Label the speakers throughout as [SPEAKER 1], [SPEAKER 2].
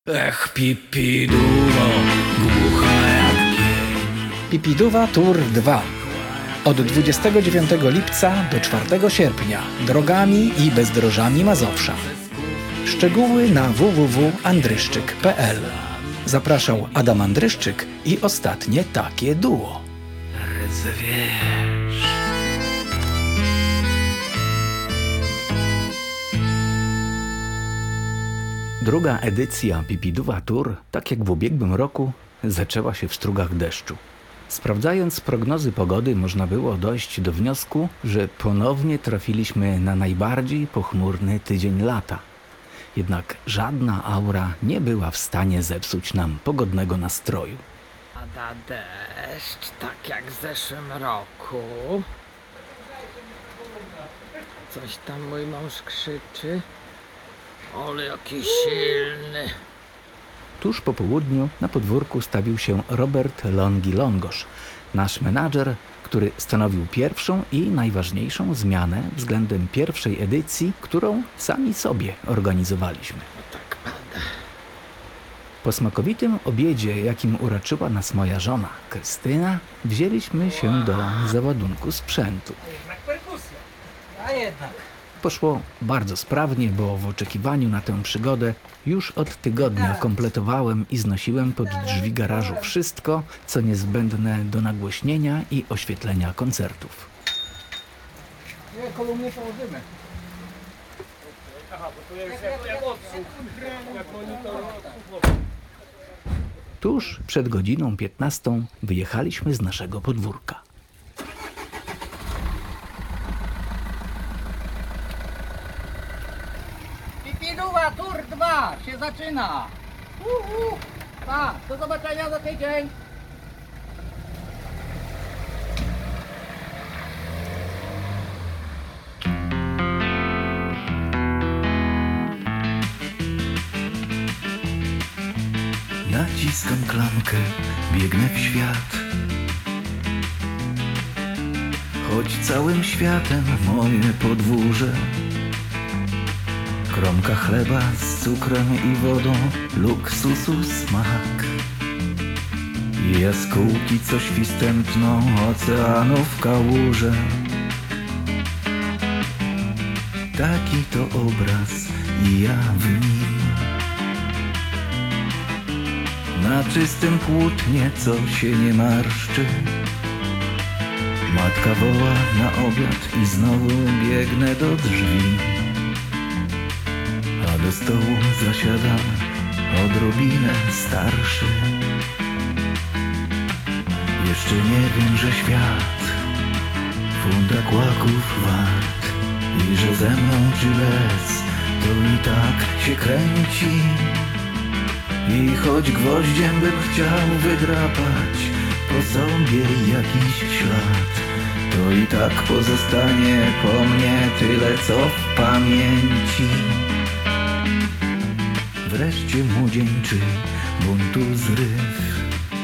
[SPEAKER 1] Pipiduwa, głucha jak pień.
[SPEAKER 2] Pipiduwa Tour 2. Od 29 lipca do 4 sierpnia drogami i bezdrożami Mazowsza. Szczegóły na www.andryszczyk.pl. Zapraszał Adam Andryszczyk i ostatnie takie duo.
[SPEAKER 1] Rdzewiesz.
[SPEAKER 2] Druga edycja Pipiduwa Tour, tak jak w ubiegłym roku, zaczęła się w strugach deszczu. Sprawdzając prognozy pogody, można było dojść do wniosku, że ponownie trafiliśmy na najbardziej pochmurny tydzień lata. Jednak żadna aura nie była w stanie zepsuć nam pogodnego nastroju.
[SPEAKER 3] Pada deszcz, tak jak w zeszłym roku. Coś tam mój mąż krzyczy. Ale jaki silny.
[SPEAKER 2] Tuż po południu na podwórku stawił się Robert Longi-Longosz, nasz menadżer, który stanowił pierwszą i najważniejszą zmianę względem pierwszej edycji, którą sami sobie organizowaliśmy.
[SPEAKER 3] Tak pada.
[SPEAKER 2] Po smakowitym obiedzie, jakim uraczyła nas moja żona Krystyna, wzięliśmy się do załadunku sprzętu.
[SPEAKER 3] Jednak perkusja. A jednak.
[SPEAKER 2] Poszło bardzo sprawnie, bo w oczekiwaniu na tę przygodę już od tygodnia kompletowałem i znosiłem pod drzwi garażu wszystko, co niezbędne do nagłośnienia i oświetlenia koncertów.
[SPEAKER 3] Nie, kolumny położymy. Aha, bo to jest jak odsłuch. Jak monitor.
[SPEAKER 2] Tuż przed godziną 15 wyjechaliśmy z naszego podwórka.
[SPEAKER 3] Pipiduwa Tour 2 się zaczyna. Pa, do zobaczenia za tydzień.
[SPEAKER 1] Naciskam klamkę, biegnę w świat. Choć całym światem moje podwórze. Kromka chleba z cukrem i wodą, luksusu smak. I jaskółki, co świstem tną oceanów kałuże. Taki to obraz i ja w nim. Na czystym płótnie, co się nie marszczy. Matka woła na obiad i znowu biegnę do drzwi. A do stołu zasiadam odrobinę starszy. Jeszcze nie wiem, że świat funda kłaków wart i że ze mną czy bez to i tak się kręci. I choć gwoździem bym chciał wydrapać po sobie jakiś ślad, to i tak pozostanie po mnie tyle, co w pamięci. Wreszcie młodzieńczy buntu zryw.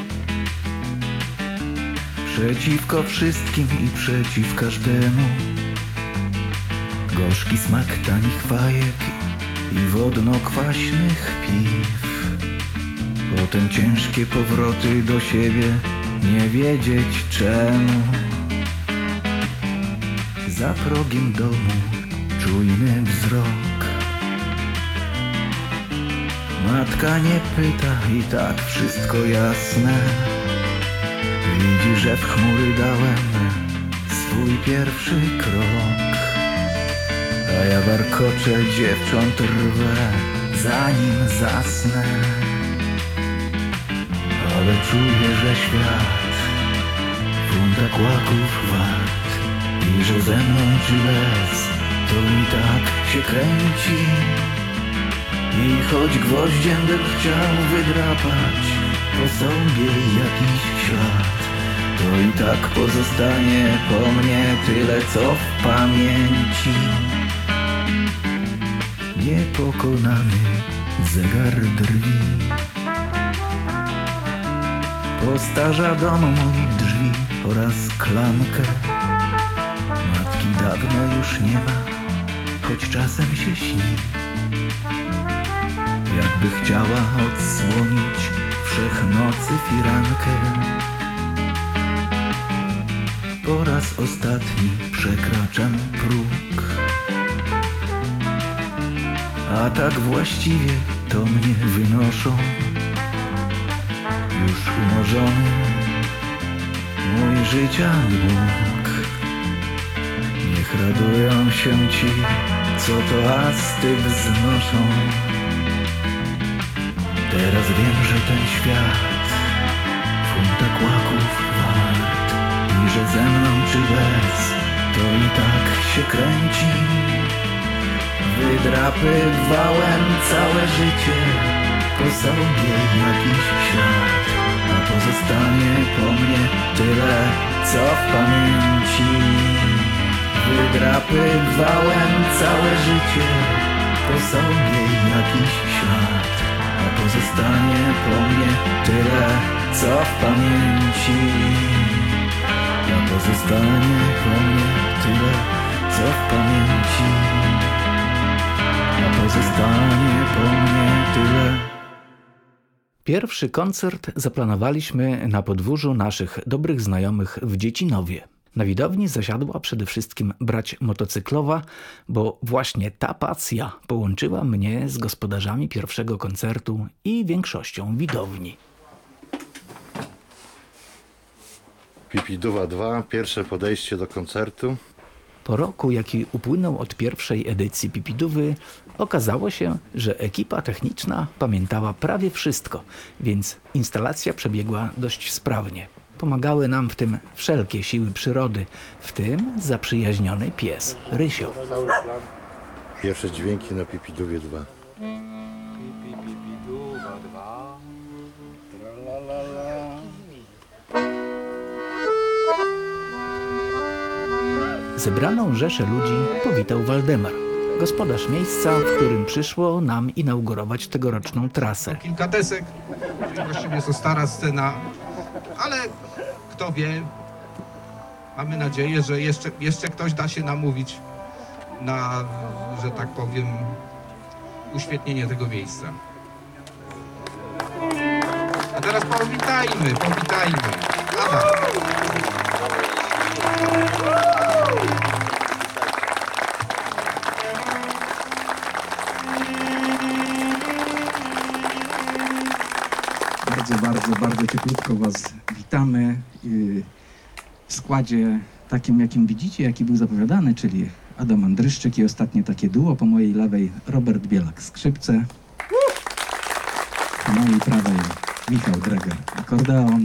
[SPEAKER 1] Przeciwko wszystkim i przeciw każdemu. Gorzki smak tanich fajek i wodno-kwaśnych piw. Potem ciężkie powroty do siebie, nie wiedzieć czemu. Za progiem domu czujny wzrok. Matka nie pyta i tak wszystko jasne. Widzi, że w chmury dałem swój pierwszy krok. A ja warkoczę, dziewcząt rwę, zanim zasnę. Ale czuję, że świat funda kłaków wart i że ze mną czy bez to i tak się kręci. I choć gwoździem bym chciał wydrapać po sobie jakiś ślad, to i tak pozostanie po mnie tyle, co w pamięci. Niepokonany zegar drwi. Postarza dom mój drzwi oraz klamkę. Matki dawno już nie ma, choć czasem się śni. jakby chciała odsłonić wszechnocy firankę. Po raz ostatni przekraczam próg, a tak właściwie to mnie wynoszą. Już umorzony mój życia dług. Niech radują się ci, co toasty wznoszą. Teraz wiem, że ten świat funta kłaków wart i że ze mną czy bez, to i tak się kręci. Wydrapywałem całe życie, po sobie jakiś ślad, a pozostanie po mnie tyle, co w pamięci. Wydrapywałem całe życie, po sobie jakiś ślad, a pozostanie po mnie tyle, co w pamięci. A pozostanie po mnie tyle, co w pamięci. A pozostanie po mnie tyle.
[SPEAKER 2] Pierwszy koncert zaplanowaliśmy na podwórzu naszych dobrych znajomych w Dziecinowie. Na widowni zasiadła przede wszystkim brać motocyklowa, bo właśnie ta pasja połączyła mnie z gospodarzami pierwszego koncertu i większością widowni.
[SPEAKER 4] Pipiduwa 2, pierwsze podejście do koncertu.
[SPEAKER 2] Po roku, jaki upłynął od pierwszej edycji Pipidówy, okazało się, że ekipa techniczna pamiętała prawie wszystko, więc instalacja przebiegła dość sprawnie. Pomagały nam w tym wszelkie siły przyrody, w tym zaprzyjaźniony pies Rysio.
[SPEAKER 4] Pierwsze dźwięki na Pipiduwie 2.
[SPEAKER 3] Pipiduwa 2. Tralalala.
[SPEAKER 2] Zebraną rzeszę ludzi powitał Waldemar, gospodarz miejsca, w którym przyszło nam inaugurować tegoroczną trasę.
[SPEAKER 5] Kilka desek, czyli właściwie jest to stara scena, ale kto wie, mamy nadzieję, że jeszcze ktoś da się namówić na, że tak powiem, uświetnienie tego miejsca. A teraz powitajmy. Adam.
[SPEAKER 6] Bardzo cieplutko Was witamy w składzie takim, jakim widzicie, jaki był zapowiadany, czyli Adam Andryszczyk i ostatnie takie duo. Po mojej lewej Robert Bielak skrzypce, po mojej prawej Michał Dreger akordeon.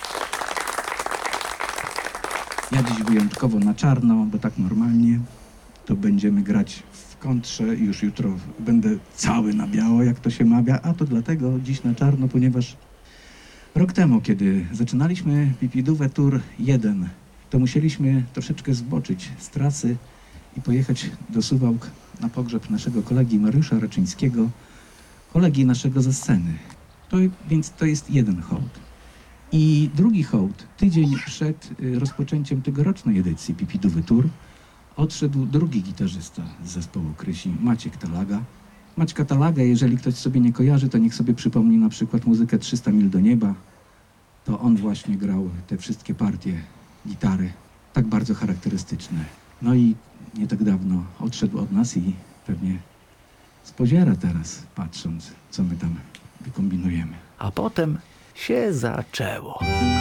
[SPEAKER 6] Ja dziś wyjątkowo na czarno, bo tak normalnie to będziemy grać w kontrze i już jutro będę cały na biało, jak to się mawia, a to dlatego dziś na czarno, ponieważ rok temu, kiedy zaczynaliśmy Pipidówę Tour 1, to musieliśmy troszeczkę zboczyć z trasy i pojechać do Suwałk na pogrzeb naszego kolegi Mariusza Raczyńskiego, kolegi naszego ze sceny. Więc to jest jeden hołd. I drugi hołd, tydzień przed rozpoczęciem tegorocznej edycji Pipidówy Tour, odszedł drugi gitarzysta z zespołu Krysi, Maciek Talaga. Maćka Talagę, jeżeli ktoś sobie nie kojarzy, to niech sobie przypomni na przykład muzykę 300 mil do nieba. To on właśnie grał te wszystkie partie gitary, tak bardzo charakterystyczne. No i nie tak dawno odszedł od nas i pewnie spodziera teraz, patrząc, co my tam wykombinujemy.
[SPEAKER 2] A potem się zaczęło.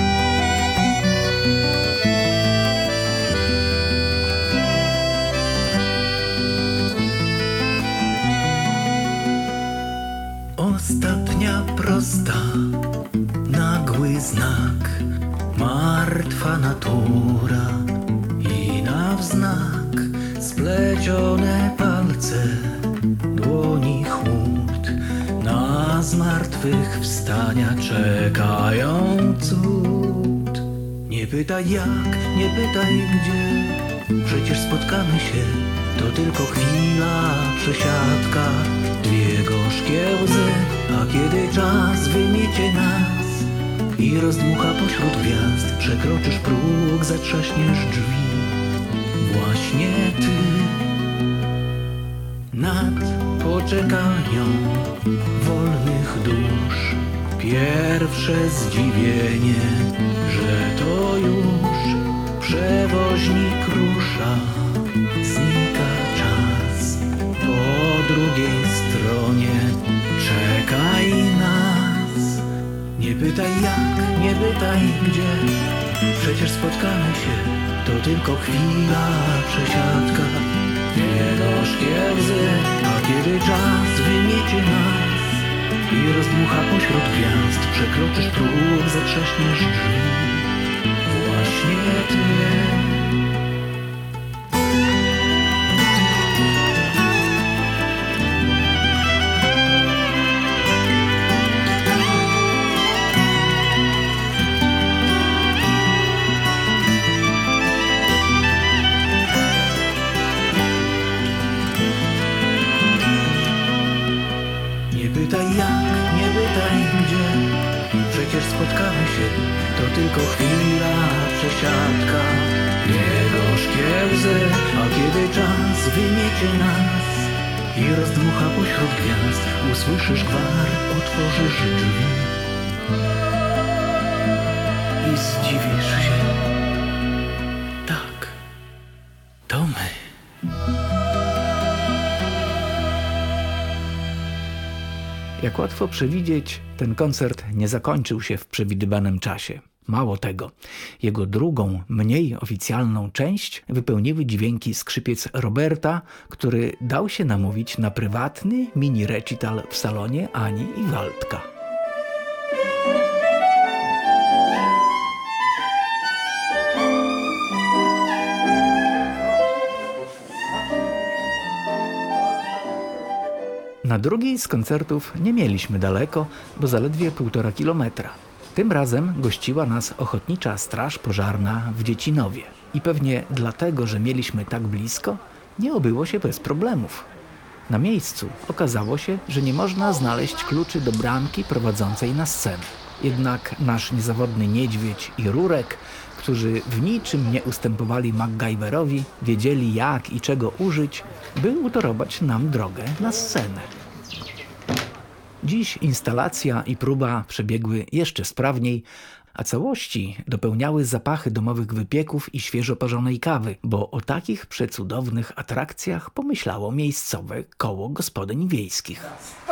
[SPEAKER 1] Ostatnia prosta, nagły znak, martwa natura i na wznak splecione palce, dłoni chłód, na zmartwychwstania czekają cud. Nie pytaj jak, nie pytaj gdzie, przecież spotkamy się, to tylko chwila, przesiadka, dwie gorzkie łzy, a kiedy czas wymiecie nas i rozdmucha pośród gwiazd, przekroczysz próg, zatrzaśniesz drzwi. Właśnie ty nad poczekalnią wolnych dusz. Pierwsze zdziwienie, że to już przewoźnik rusza. Znika czas, po drugiej stronie czekaj nas. Nie pytaj jak, nie pytaj gdzie, przecież spotkamy się, to tylko chwila, przesiadka. Dwie gorzkie łzy, a kiedy czas wymiecie nas i rozdmucha pośród gwiazd, przekroczysz próg, zatrzaśniesz drzwi. Właśnie ty. Nie pytaj jak, nie pytaj gdzie, przecież spotkamy się, to tylko chwila, przesiadka. Dwie gorzkie łzy, a kiedy czas wymiecie nas i rozdmucha pośród gwiazd, usłyszysz gwar, otworzysz drzwi i zdziwisz się. Tak, to my.
[SPEAKER 2] Jak łatwo przewidzieć, ten koncert nie zakończył się w przewidywanym czasie. Mało tego, jego drugą, mniej oficjalną część wypełniły dźwięki skrzypiec Roberta, który dał się namówić na prywatny mini recital w salonie Ani i Waldka. Na drugiej z koncertów nie mieliśmy daleko, bo zaledwie 1,5 kilometra. Tym razem gościła nas Ochotnicza Straż Pożarna w Dziecinowie. I pewnie dlatego, że mieliśmy tak blisko, nie obyło się bez problemów. Na miejscu okazało się, że nie można znaleźć kluczy do bramki prowadzącej na scenę. Jednak nasz niezawodny niedźwiedź i Rurek, którzy w niczym nie ustępowali MacGyverowi, wiedzieli jak i czego użyć, by utorować nam drogę na scenę. Dziś instalacja i próba przebiegły jeszcze sprawniej, a całości dopełniały zapachy domowych wypieków i świeżo parzonej kawy, bo o takich przecudownych atrakcjach pomyślało miejscowe koło gospodyń wiejskich.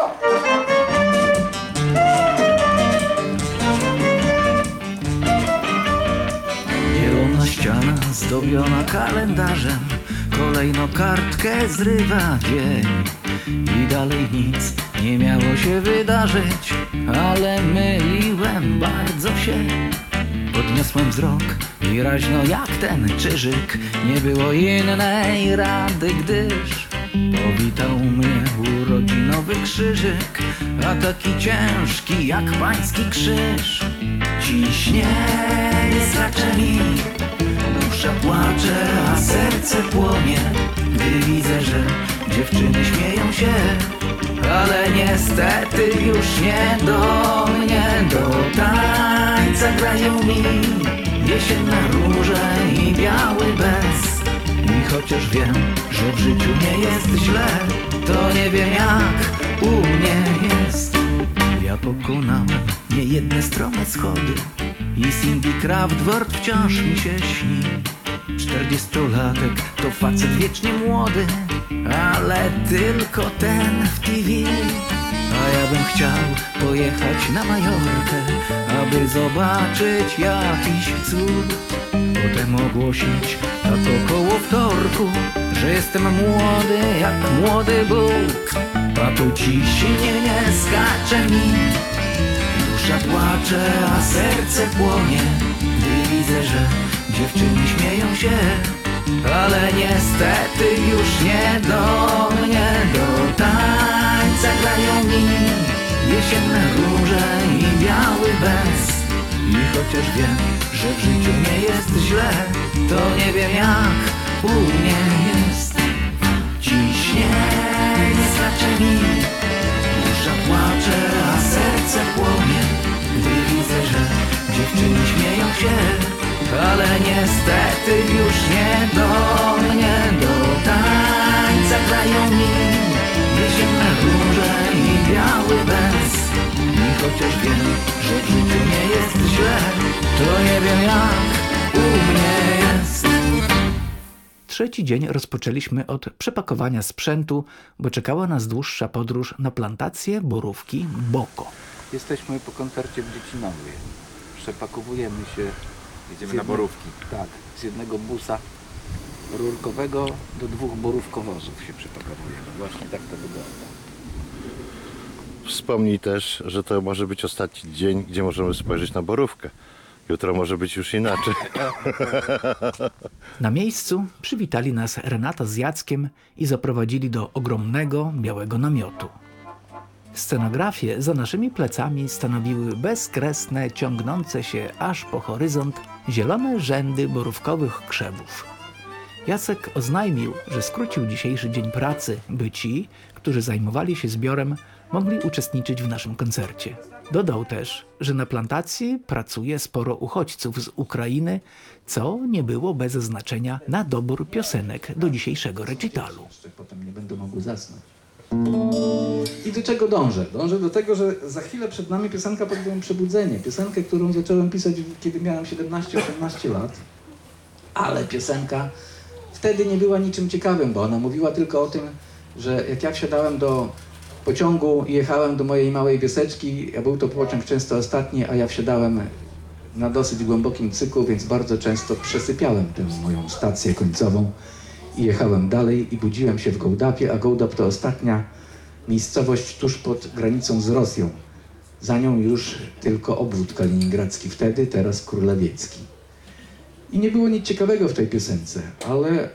[SPEAKER 1] Zielona ściana zdobiona kalendarzem, kolejno kartkę zrywa dzień. I dalej nic nie miało się wydarzyć, ale myliłem bardzo się. Podniosłem wzrok i raźno jak ten czyżyk, nie było innej rady, gdyż powitał mnie urodzinowy krzyżyk, a taki ciężki jak pański krzyż. Ciśnienie skacze mi, dusza płacze, a serce płonie, gdy widzę, że dziewczyny śmieją się, ale niestety już nie do mnie. Do tańca grają mi jesienne róże i biały bez. I chociaż wiem, że w życiu nie jest źle, to nie wiem jak u mnie jest. Ja pokonałem niejedne strome schody i Cindy Kraftwerk wciąż mi się śni. 40-latek to facet wiecznie młody, ale tylko ten w TV. A ja bym chciał pojechać na Majorkę, aby zobaczyć jakiś cud. Potem ogłosić tak około wtorku, że jestem młody jak młody Bóg. A tu ciśnienie skacze mi, dusza płacze, a serce płonie, gdy widzę, że dziewczyny śmieją się, ale niestety już nie do mnie. Do tańca grają mi jesienne róże i biały bez. I chociaż wiem, że w życiu nie jest źle, to nie wiem jak u mnie jest. Ciśnienie skacze mi, dusza płacze, a serce płonie, gdy widzę, że dziewczyny śmieją się, ale niestety już nie do mnie. Do tańca grają mi ciemne róże i biały bez. I chociaż wiem, że w życiu nie jest źle, to nie wiem jak u mnie jest.
[SPEAKER 2] Trzeci dzień rozpoczęliśmy od przepakowania sprzętu, bo czekała nas dłuższa podróż na plantację borówki Boko. Jesteśmy po koncercie w Dziecinowie. Przepakowujemy się.
[SPEAKER 7] Jedziemy na borówki.
[SPEAKER 2] Tak, z jednego busa rurkowego do 2 borówkowozów się przepakowujemy. Właśnie tak to wygląda.
[SPEAKER 4] Wspomnij też, że to może być ostatni dzień, gdzie możemy spojrzeć na borówkę. Jutro może być już inaczej.
[SPEAKER 2] Na miejscu przywitali nas Renata z Jackiem i zaprowadzili do ogromnego, białego namiotu. Scenografię za naszymi plecami stanowiły bezkresne, ciągnące się aż po horyzont zielone rzędy borówkowych krzewów. Jacek oznajmił, że skrócił dzisiejszy dzień pracy, by ci, którzy zajmowali się zbiorem, mogli uczestniczyć w naszym koncercie. Dodał też, że na plantacji pracuje sporo uchodźców z Ukrainy, co nie było bez znaczenia na dobór piosenek do dzisiejszego recitalu.
[SPEAKER 6] Potem nie będą mogły zasnąć. I do czego dążę? Dążę do tego, że za chwilę przed nami piosenka pod tytułem Przebudzenie. Piosenkę, którą zacząłem pisać, kiedy miałem 17-18 lat. Ale piosenka wtedy nie była niczym ciekawym, bo ona mówiła tylko o tym, że jak ja wsiadałem do pociągu i jechałem do mojej małej wioseczki, a był to pociąg często ostatni, a ja wsiadałem na dosyć głębokim cyku, więc bardzo często przesypiałem tę moją stację końcową i jechałem dalej i budziłem się w Gołdapie, a Gołdap to ostatnia miejscowość tuż pod granicą z Rosją. Za nią już tylko obwód kaliningradzki wtedy, teraz królewiecki. I nie było nic ciekawego w tej piosence, ale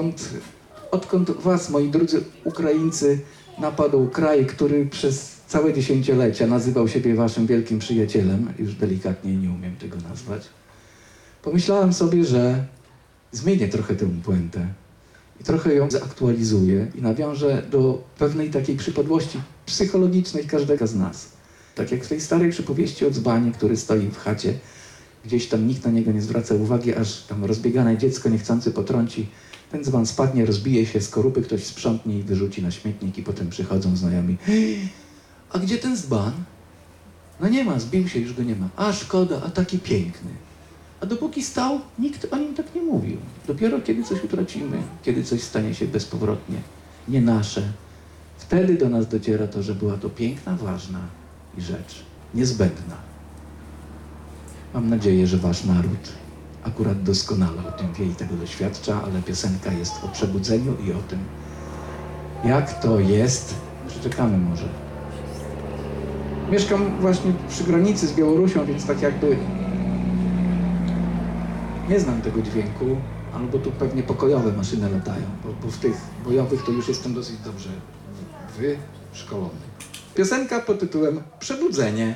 [SPEAKER 6] odkąd was, moi drodzy Ukraińcy, napadł kraj, który przez całe dziesięciolecia nazywał siebie waszym wielkim przyjacielem, już delikatnie nie umiem tego nazwać, pomyślałem sobie, że zmienię trochę tę puentę i trochę ją zaktualizuję i nawiążę do pewnej takiej przypadłości psychologicznej każdego z nas. Tak jak w tej starej przypowieści o dzbanie, który stoi w chacie, gdzieś tam nikt na niego nie zwraca uwagi, aż tam rozbiegane dziecko niechcący potrąci. Ten dzban spadnie, rozbije się, skorupy ktoś sprzątnie i wyrzuci na śmietnik i potem przychodzą znajomi. A gdzie ten dzban? No nie ma, zbił się, już go nie ma. A szkoda, a taki piękny. A dopóki stał, nikt o nim tak nie mówił. Dopiero kiedy coś utracimy, kiedy coś stanie się bezpowrotnie, nie nasze, wtedy do nas dociera to, że była to piękna, ważna rzecz, niezbędna. Mam nadzieję, że wasz naród akurat doskonale o tym wie i tego doświadcza, ale piosenka jest o przebudzeniu i o tym, jak to jest. Czekamy może. Mieszkam właśnie przy granicy z Białorusią, więc tak jakby nie znam tego dźwięku, albo tu pewnie pokojowe maszyny latają, bo w tych bojowych to już jestem dosyć dobrze wyszkolony. Piosenka pod tytułem Przebudzenie.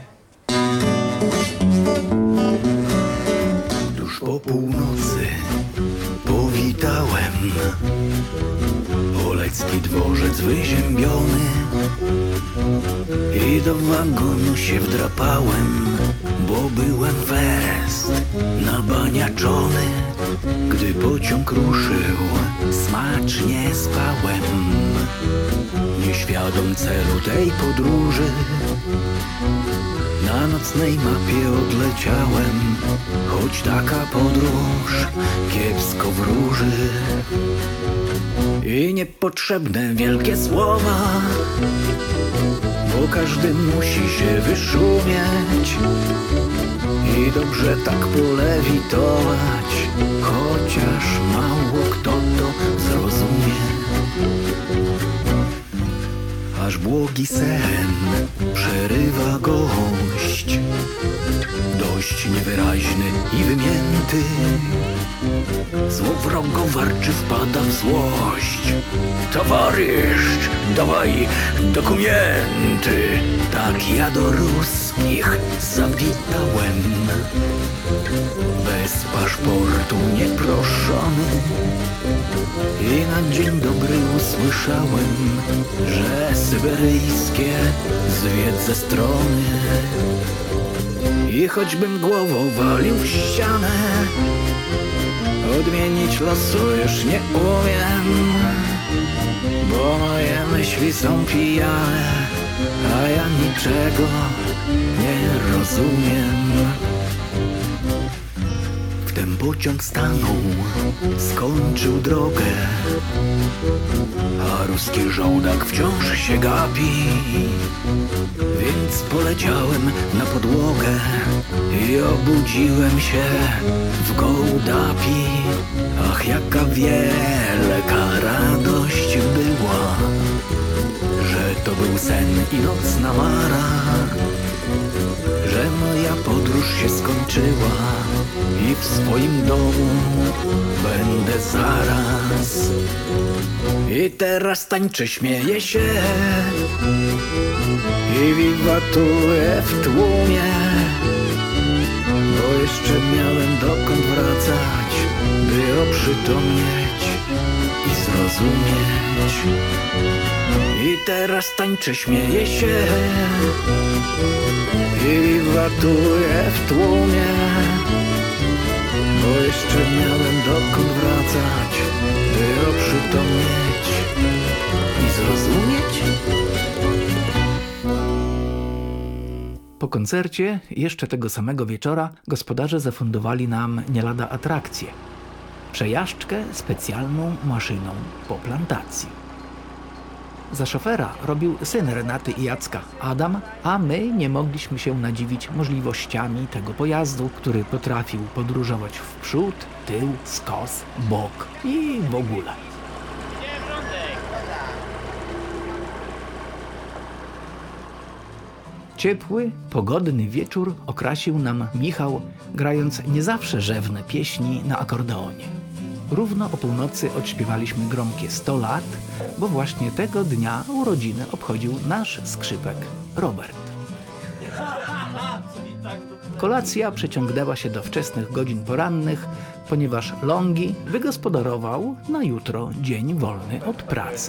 [SPEAKER 1] Tuż po północy powitałem Olecki dworzec wyziębiony i do wagonu się wdrapałem, bo byłem fest nabaniaczony. Gdy pociąg ruszył, smacznie spałem, nieświadom celu tej podróży. Na nocnej mapie odleciałem, choć taka podróż kiepsko wróży. I niepotrzebne wielkie słowa, bo każdy musi się wyszumieć i dobrze tak polewitować, chociaż mało kto to zrozumie. Aż błogi sen przerywa gość, dość niewyraźny i wymięty. Złowrogo warczy, wpada w złość. Towarzysz, dawaj dokumenty. Tak ja do ruskich zawitałem, bez paszportu nieproszony. I na dzień dobry usłyszałem, że syberyjskie zwiedz ze strony. I choćbym głową walił w ścianę, odmienić losu już nie umiem. bo moje myśli są pijane, a ja niczego nie rozumiem. Wtem pociąg stanął, skończył drogę, a ruski żołdak wciąż się gapi. Więc poleciałem na podłogę i obudziłem się w gołdapi. Ach, jaka wielka radość była, że to był sen i nocna mara, że moja podróż się skończyła i w swoim domu będę zaraz. I teraz tańczę, śmieję się i wiwatuję w tłumie, bo jeszcze miałem dokąd wracać, by oprzytomnieć i zrozumieć. I teraz tańczę, śmieję się i wiwatuję w tłumie, bo jeszcze miałem dokąd wracać, by oprzytomnieć i zrozumieć.
[SPEAKER 2] Po koncercie, jeszcze tego samego wieczora, gospodarze zafundowali nam nie lada atrakcję. Przejażdżkę specjalną maszyną po plantacji. Za szofera robił syn Renaty i Jacka, Adam, a my nie mogliśmy się nadziwić możliwościami tego pojazdu, który potrafił podróżować w przód, tył, skos, bok i w ogóle. Ciepły, pogodny wieczór okrasił nam Michał, grając nie zawsze rzewne pieśni na akordeonie. Równo o północy odśpiewaliśmy gromkie 100 lat, bo właśnie tego dnia urodziny obchodził nasz skrzypek Robert. Kolacja przeciągnęła się do wczesnych godzin porannych, ponieważ Longi wygospodarował na jutro dzień wolny od pracy.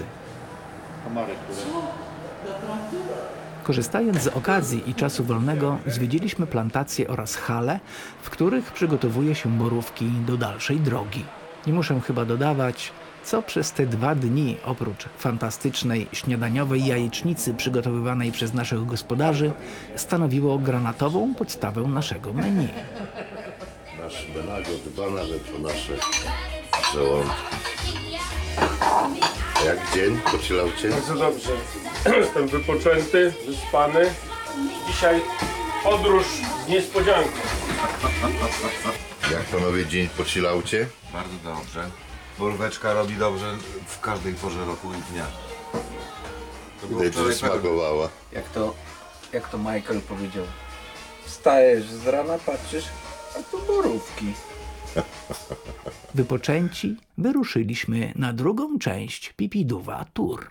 [SPEAKER 2] Korzystając z okazji i czasu wolnego, zwiedziliśmy plantacje oraz hale, w których przygotowuje się borówki do dalszej drogi. Nie muszę chyba dodawać, co przez te 2 dni, oprócz fantastycznej śniadaniowej jajecznicy przygotowywanej przez naszych gospodarzy, stanowiło granatową podstawę naszego menu.
[SPEAKER 4] Nasz benago dba nawet o nasze żołądki. A jak dzień po chillaucie?
[SPEAKER 8] Bardzo dobrze. Jestem wypoczęty, wyspany. Dzisiaj podróż z niespodzianką.
[SPEAKER 4] Jak panowie dzień po chillaucie?
[SPEAKER 7] Bardzo dobrze. Boróweczka robi dobrze w każdej porze roku i dnia. To było
[SPEAKER 4] Widać, że
[SPEAKER 7] wczoraj
[SPEAKER 4] smakowała.
[SPEAKER 3] Jak to Michael powiedział, wstajesz z rana, patrzysz, a tu borówki.
[SPEAKER 2] Wypoczęci wyruszyliśmy na drugą część Pipiduwa Tour.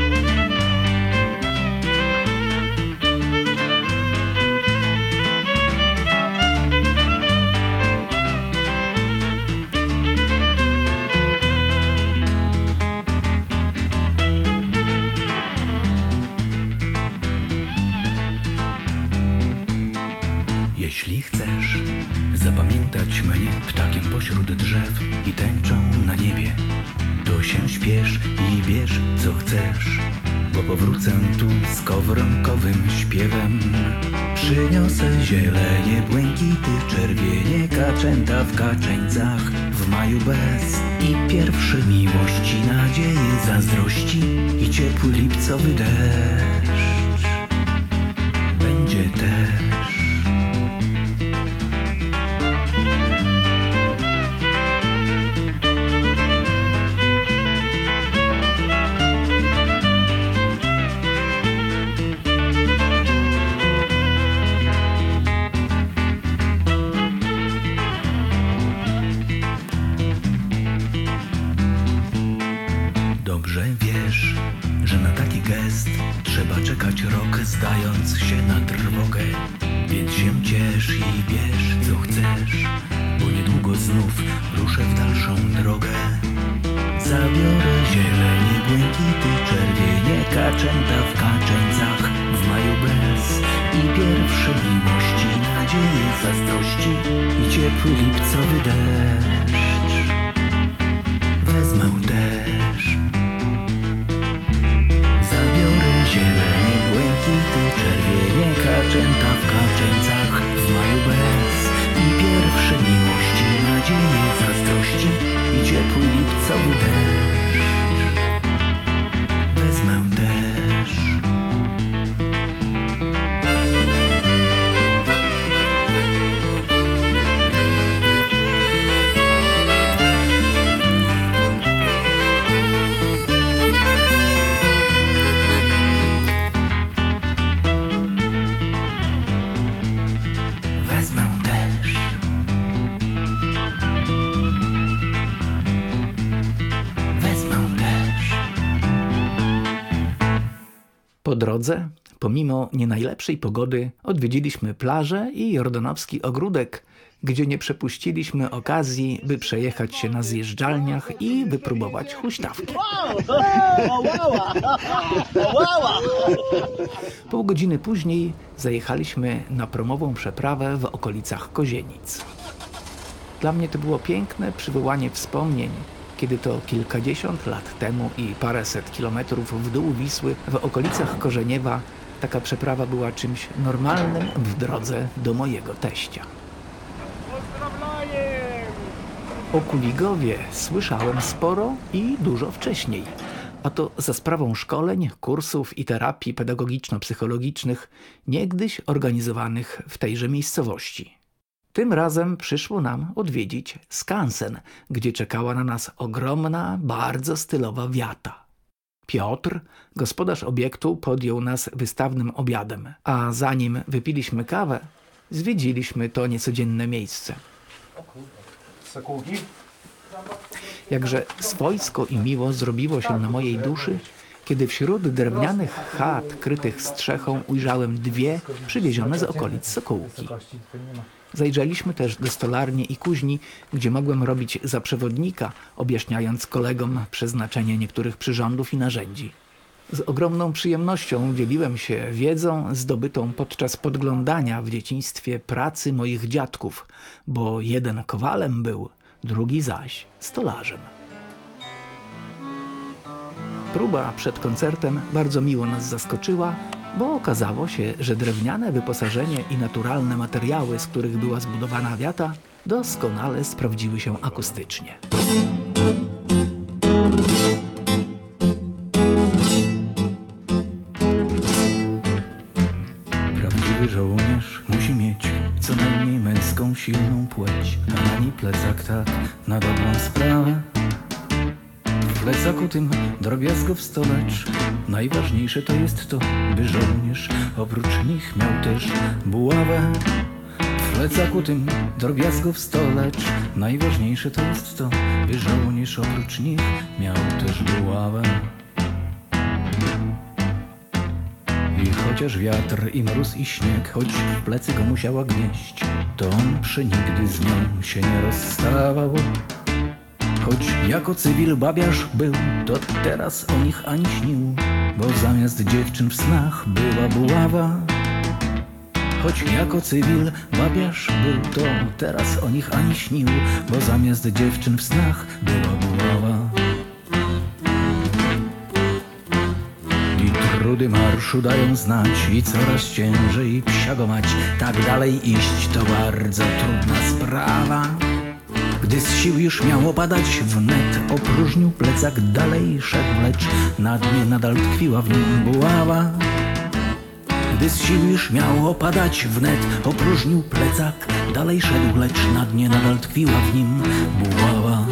[SPEAKER 1] Jeśli chcesz zapamiętać mnie ptakiem pośród drzew i tęczą na niebie, to się śpiesz i bierz co chcesz, bo powrócę tu z kowronkowym śpiewem. Przyniosę zielenie, błękity, czerwienie, kaczęta w kaczęcach w maju bez i pierwsze miłości, nadzieje, zazdrości i ciepły lipcowy deszcz. Będzie też. Dobrze wiesz, że na taki gest trzeba czekać rok, zdając się na trwogę. Więc się ciesz i bierz co chcesz, bo niedługo znów ruszę w dalszą drogę. Zabiorę zielenie, błękity, czerwienie, kaczęta w kaczęcach w maju bez i pierwsze miłości, nadzieje, zazdrości i ciepły lipcowy deszcz. Wezmę też. Czerwienie kaczęta w kaczęcach w maju bez. I pierwsze miłości, nadzieje, zazdrości i ciepły lipcowy deszcz. Wezmę deszcz. Wezmę deszcz. Wezmę deszcz.
[SPEAKER 2] Po drodze, pomimo nie najlepszej pogody, odwiedziliśmy plażę i jordanowski ogródek, gdzie nie przepuściliśmy okazji, by przejechać się na zjeżdżalniach i wypróbować huśtawki. Pół godziny później zajechaliśmy na promową przeprawę w okolicach Kozienic. Dla mnie to było piękne przywołanie wspomnień, kiedy to kilkadziesiąt lat temu i paręset kilometrów w dół Wisły w okolicach Korzeniewa taka przeprawa była czymś normalnym w drodze do mojego teścia. O Kuligowie słyszałem sporo i dużo wcześniej, a to za sprawą szkoleń, kursów i terapii pedagogiczno-psychologicznych niegdyś organizowanych w tejże miejscowości. Tym razem przyszło nam odwiedzić skansen, gdzie czekała na nas ogromna, bardzo stylowa wiata. Piotr, gospodarz obiektu, podjął nas wystawnym obiadem, a zanim wypiliśmy kawę, zwiedziliśmy to niecodzienne miejsce. Jakże swojsko i miło zrobiło się na mojej duszy, kiedy wśród drewnianych chat krytych strzechą ujrzałem dwie przywiezione z okolic Sokółki. Zajrzeliśmy też do stolarni i kuźni, gdzie mogłem robić za przewodnika, objaśniając kolegom przeznaczenie niektórych przyrządów i narzędzi. Z ogromną przyjemnością dzieliłem się wiedzą zdobytą podczas podglądania w dzieciństwie pracy moich dziadków, bo jeden kowalem był, drugi zaś stolarzem. Próba przed koncertem bardzo miło nas zaskoczyła, bo okazało się, że drewniane wyposażenie i naturalne materiały, z których była zbudowana wiata, doskonale sprawdziły się akustycznie.
[SPEAKER 1] Prawdziwy żołnierz musi mieć co najmniej męską silną płeć, a na niej plecak tak na dobrą sprawę. W plecaku tym drobiazgów stolecz. Najważniejsze to jest to, by żołnierz oprócz nich miał też buławę. W plecaku tym drobiazgów stolecz. Najważniejsze to jest to, by żołnierz oprócz nich miał też buławę. I chociaż wiatr i mróz i śnieg, choć w plecy go musiała gnieść, to on przenigdy z nią się nie rozstawał. Choć jako cywil babiarz był, to teraz o nich ani śnił, bo zamiast dziewczyn w snach była buława. Choć jako cywil babiarz był, to teraz o nich ani śnił, bo zamiast dziewczyn w snach była buława. I trudy marszu dają znać i coraz ciężej psiagomać. Tak dalej iść to bardzo trudna sprawa. Gdy z sił już miało padać wnet, opróżnił plecak, dalej szedł, lecz na dnie nadal tkwiła w nim buława. Gdy z sił już miało padać wnet, opróżnił plecak, dalej szedł, lecz na dnie nadal tkwiła w nim buława.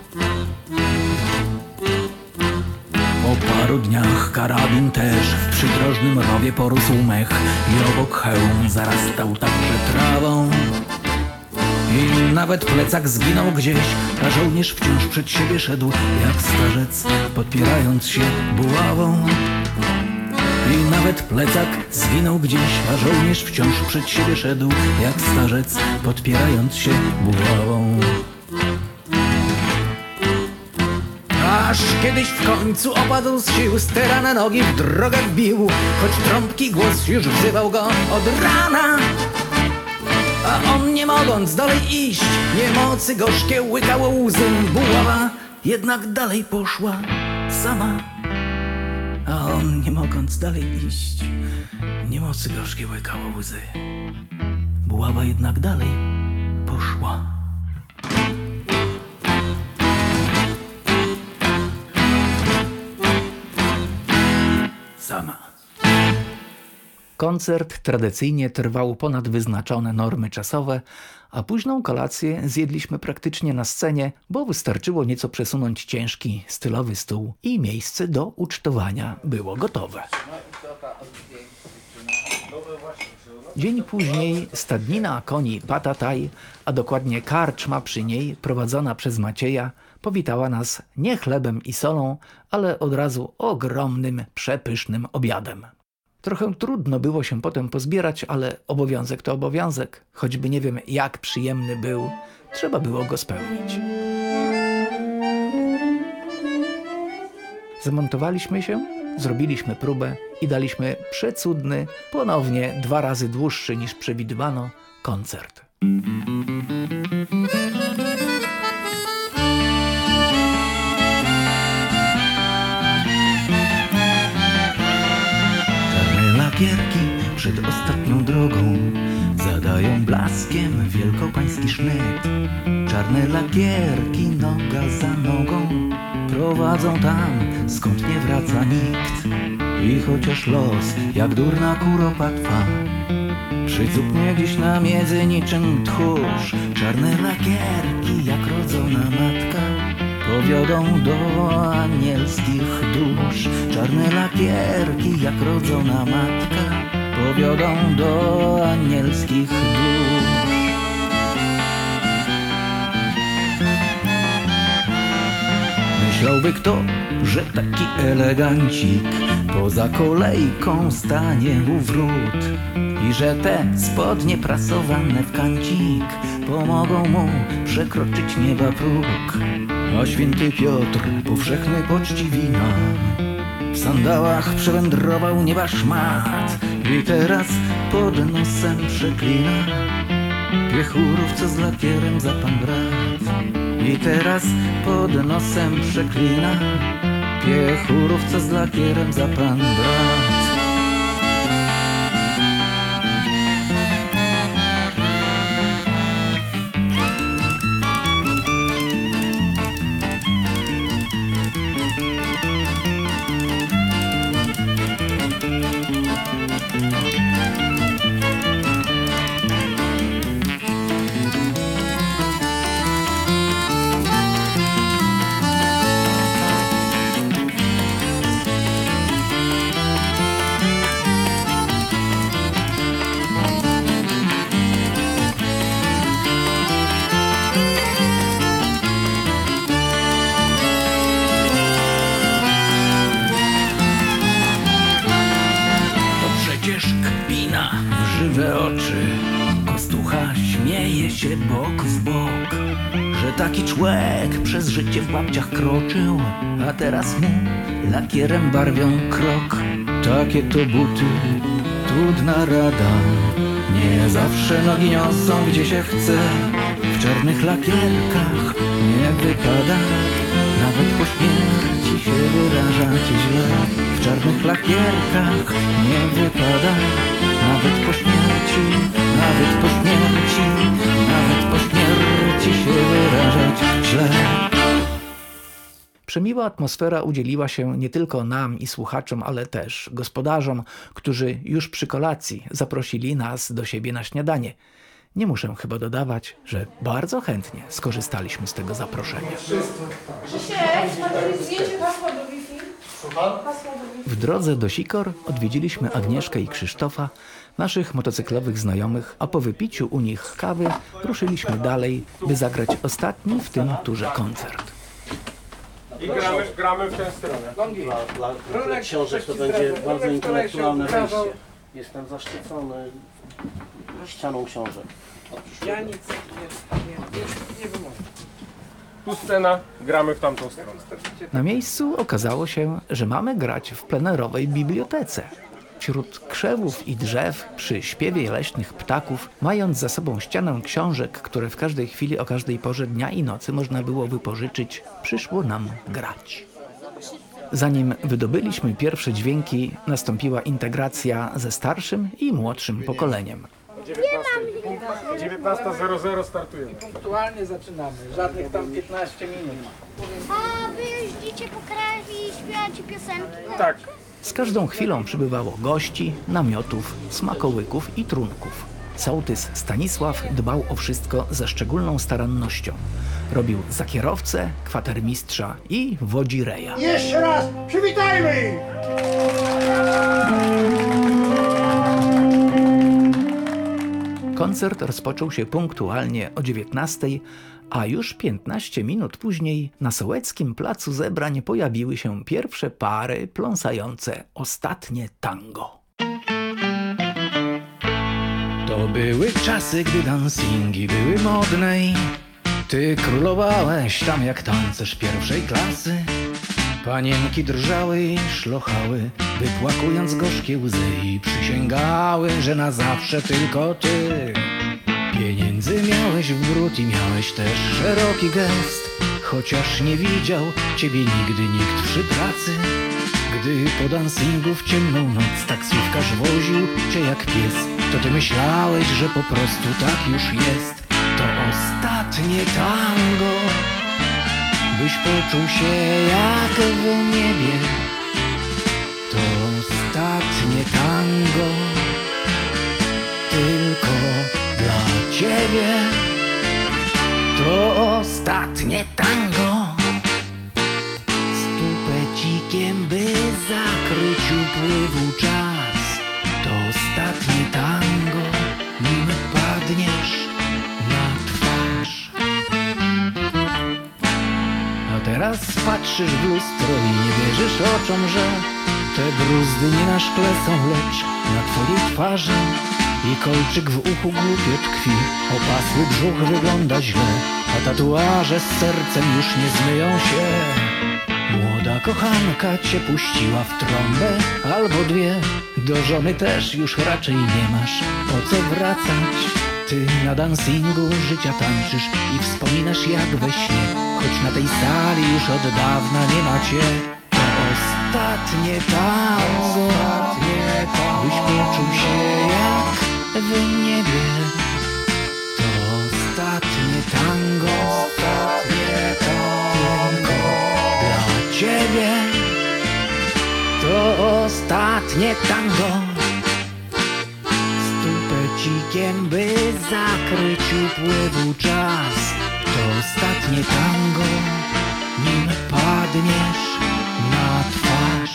[SPEAKER 1] Po paru dniach karabin też w przydrożnym rowie porósł mech i obok hełm zarastał także trawą. I nawet plecak zginął gdzieś, a żołnierz wciąż przed siebie szedł jak starzec, podpierając się buławą. I nawet plecak zginął gdzieś, a żołnierz wciąż przed siebie szedł jak starzec, podpierając się buławą. Aż kiedyś w końcu opadł z sił, stera na nogi w drogę wbił, choć trąbki głos już wzywał go od rana. A on nie mogąc dalej iść, niemocy gorzkie łykało łzy. Buława jednak dalej poszła sama.
[SPEAKER 2] a on, nie mogąc dalej iść, niemocy gorzkie łykało łzy. Buława jednak dalej poszła. Sama. Koncert tradycyjnie trwał ponad wyznaczone normy czasowe, a późną kolację zjedliśmy praktycznie na scenie, bo wystarczyło nieco przesunąć ciężki, stylowy stół i miejsce do ucztowania było gotowe. Dzień później stadnina koni Patataj, a dokładnie karczma przy niej, prowadzona przez Macieja, powitała nas nie chlebem i solą, ale od razu ogromnym, przepysznym obiadem. Trochę trudno było się potem pozbierać, ale obowiązek to obowiązek. Choćby nie wiem jak przyjemny był, trzeba było go spełnić. Zamontowaliśmy się, zrobiliśmy próbę i daliśmy przecudny, ponownie 2 razy dłuższy niż przewidywano, koncert.
[SPEAKER 1] Lakierki przed ostatnią drogą zadają blaskiem wielkopański sznyt. Czarne lakierki noga za nogą prowadzą tam, skąd nie wraca nikt. I chociaż los jak durna kuropatwa przycupnie gdzieś na miedzy niczym tchórz, czarne lakierki jak rodzona matka powiodą do anielskich dusz. Czarne lakierki jak rodzona matka powiodą do anielskich dusz. Myślałby kto, że taki elegancik poza kolejką stanie u wrót i że te spodnie prasowane w kancik pomogą mu przekroczyć nieba próg. A święty Piotr, powszechny poczciwina, w sandałach przewędrował nieba szmat i teraz pod nosem przeklina piechurów, co z lakierem za pan brat. I teraz pod nosem przeklina piechurów, co z lakierem za pan brat. Żywe oczy, Kostucha śmieje się bok w bok, że taki człek przez życie w babciach kroczył, a teraz mu lakierem barwią krok. Takie to buty, trudna rada, nie zawsze nogi niosą gdzie się chce. W czarnych lakierkach nie wypada nawet po śmierci się wyrażać źle. W czarnych lakierkach nie wypada nawet po śmierci, nawet po śmierci, nawet po śmierci się wyrażać źle.
[SPEAKER 2] Przemiła atmosfera udzieliła się nie tylko nam i słuchaczom, ale też gospodarzom, którzy już przy kolacji zaprosili nas do siebie na śniadanie. Nie muszę chyba dodawać, że bardzo chętnie skorzystaliśmy z tego zaproszenia. W drodze do Sikor odwiedziliśmy Agnieszkę i Krzysztofa, naszych motocyklowych znajomych, a po wypiciu u nich kawy ruszyliśmy dalej, by zagrać ostatni w tym turze koncert.
[SPEAKER 8] I gramy w tę stronę.
[SPEAKER 9] Dla książek to będzie bardzo intelektualne wejście. Jestem zaszczycony ścianą książek.
[SPEAKER 3] Ja nic nie wymawiam.
[SPEAKER 8] Tu scena, gramy w tamtą stronę.
[SPEAKER 2] Na miejscu okazało się, że mamy grać w plenerowej bibliotece. Wśród krzewów i drzew, przy śpiewie leśnych ptaków, mając za sobą ścianę książek, które w każdej chwili, o każdej porze dnia i nocy można było wypożyczyć, przyszło nam grać. Zanim wydobyliśmy pierwsze dźwięki, nastąpiła integracja ze starszym i młodszym pokoleniem.
[SPEAKER 8] 19:00 startujemy.
[SPEAKER 3] Punktualnie zaczynamy, żadnych tam 15 minut.
[SPEAKER 10] A wy jeździcie po kraju i śpiewacie piosenki?
[SPEAKER 8] Tak.
[SPEAKER 2] Z każdą chwilą przybywało gości, namiotów, smakołyków i trunków. Sołtys Stanisław dbał o wszystko ze szczególną starannością. Robił za kierowcę, kwatermistrza i wodzireja.
[SPEAKER 3] Jeszcze raz przywitajmy ich!
[SPEAKER 2] Koncert rozpoczął się punktualnie o 19:00, a już 15 minut później na sołeckim placu zebrań pojawiły się pierwsze pary pląsające ostatnie tango. To były czasy, gdy dancingi były modne i ty królowałeś tam jak tancerz pierwszej klasy. Panienki drżały i szlochały, wypłakując gorzkie łzy i przysięgały, że na zawsze tylko ty. Pieniędzy miałeś w bród i miałeś też szeroki gest, chociaż nie widział ciebie nigdy nikt przy pracy. Gdy po dancingu w ciemną noc taksówkarz woził cię jak pies, to ty myślałeś, że po prostu tak już jest. To ostatnie tango, byś poczuł się jak w niebie. To ostatnie tango, tylko dla ciebie. To ostatnie tango, stupecikiem by zakryć upływu czas. To ostatnie tango, nim padniesz na twarz. A teraz patrzysz w lustro i nie wierzysz oczom, że te bruzdy nie na szkle są, lecz na twojej twarzy. I kolczyk w uchu głupio tkwi, opasły brzuch wygląda źle, a tatuaże z sercem już nie zmyją się. Młoda kochanka cię puściła w trąbę albo dwie, do żony też już raczej nie masz po co wracać. Ty na dancingu życia tańczysz i wspominasz jak we śnie, choć na tej sali już od dawna nie macie. To ostatnie tango, byś poczuł się jak w niebie. To ostatnie tango, tylko dla ciebie. To ostatnie tango, stupecikiem by zakryć upływu czas. To ostatnie tango, nim padniesz na twarz.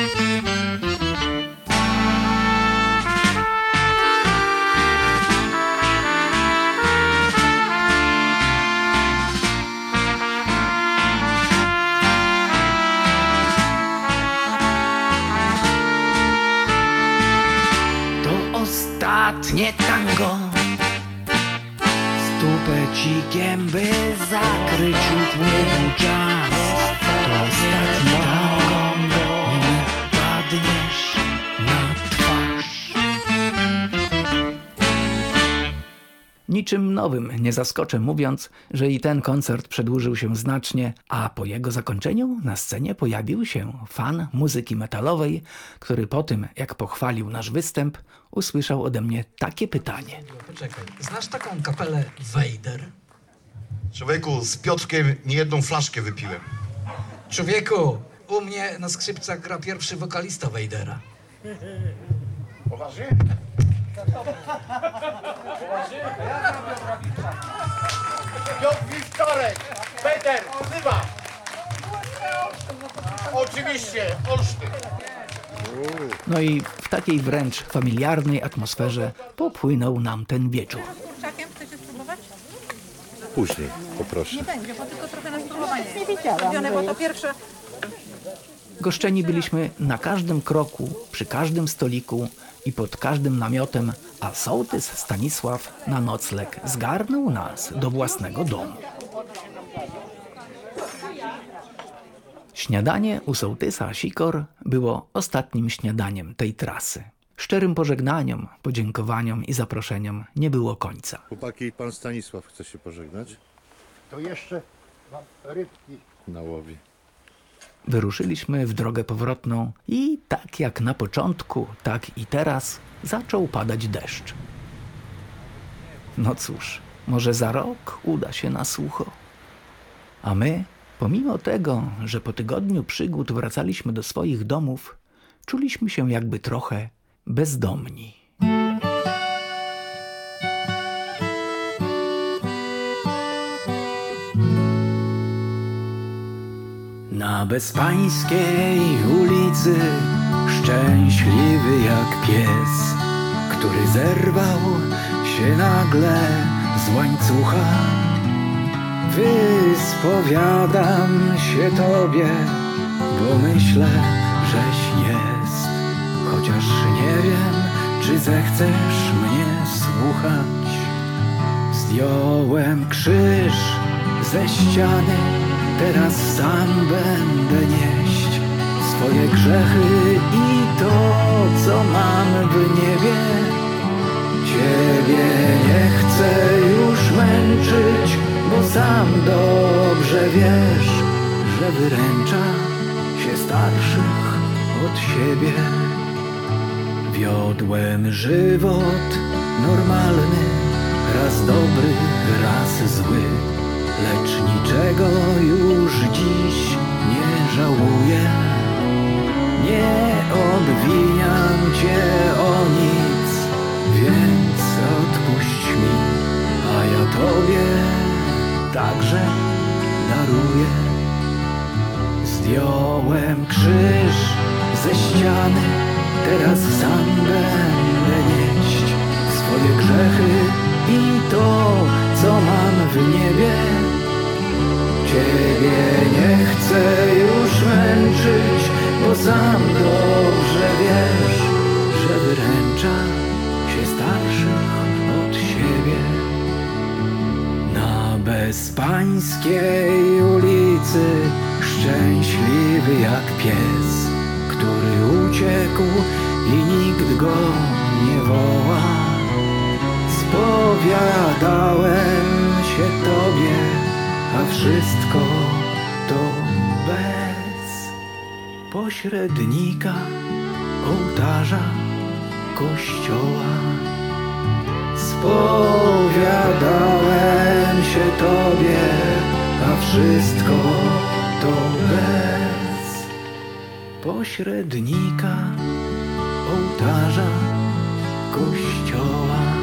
[SPEAKER 2] Ostatnie tango, stupecikiem by zakryć upływu czas. To ostatnie tango, nim padniesz na twarz. Niczym nowym nie zaskoczę mówiąc, że i ten koncert przedłużył się znacznie, a po jego zakończeniu na scenie pojawił się fan muzyki metalowej, który po tym, jak pochwalił nasz występ, usłyszał ode mnie takie pytanie.
[SPEAKER 11] Poczekaj, znasz taką kapelę Vader?
[SPEAKER 12] Człowieku, z Piotrkiem niejedną flaszkę wypiłem.
[SPEAKER 11] Człowieku, u mnie na skrzypcach gra pierwszy wokalista Vadera.
[SPEAKER 12] Poważnie?
[SPEAKER 3] Piotr Wiktorek, Peter, wzywa! Oczywiście, Olsztyn.
[SPEAKER 2] No i w takiej wręcz familiarnej atmosferze popłynął nam ten wieczór.
[SPEAKER 13] Kurczakiem chcecie spróbować?
[SPEAKER 4] Później, poproszę.
[SPEAKER 13] Nie będzie, bo tylko trochę na spróbowanie. Nie widziałam. Bo to pierwsze...
[SPEAKER 2] Goszczeni byliśmy na każdym kroku, przy każdym stoliku i pod każdym namiotem, a sołtys Stanisław na nocleg zgarnął nas do własnego domu. Śniadanie u sołtysa Sikor było ostatnim śniadaniem tej trasy. Szczerym pożegnaniom, podziękowaniom i zaproszeniom nie było końca.
[SPEAKER 4] Chłopaki, pan Stanisław chce się pożegnać?
[SPEAKER 3] To jeszcze rybki.
[SPEAKER 4] Na łowie.
[SPEAKER 2] wyruszyliśmy w drogę powrotną i tak jak na początku, tak i teraz zaczął padać deszcz. No cóż, może za rok uda się na sucho. A my, pomimo tego, że po tygodniu przygód wracaliśmy do swoich domów, czuliśmy się jakby trochę bezdomni. Na Bezpańskiej ulicy, szczęśliwy jak pies, który zerwał się nagle z łańcucha. Wyspowiadam się Tobie, bo myślę, żeś jest. Chociaż nie wiem, czy zechcesz mnie słuchać. Zdjąłem krzyż ze ściany, teraz sam będę nieść swoje grzechy i to, co mam w niebie. Ciebie nie chcę już męczyć, bo sam dobrze wiesz, że wyręcza się starszych od siebie. Wiodłem żywot normalny, raz dobry, raz zły, lecz niczego już dziś nie żałuję. Nie obwiniam Cię o nic, więc odpuść mi, a ja Tobie także daruję. Zdjąłem krzyż ze ściany, teraz sam będę nieść swoje grzechy i to, co mam w niebie. Ciebie nie chcę już męczyć, bo sam dobrze wiesz, że wyręcza się starszych od siebie. Na Bezpańskiej ulicy, szczęśliwy jak pies, który uciekł i nikt go nie woła. Spowiadałem się Tobie, a wszystko to bez pośrednika, ołtarza, kościoła. Spowiadałem się Tobie, a wszystko to bez pośrednika, ołtarza, kościoła.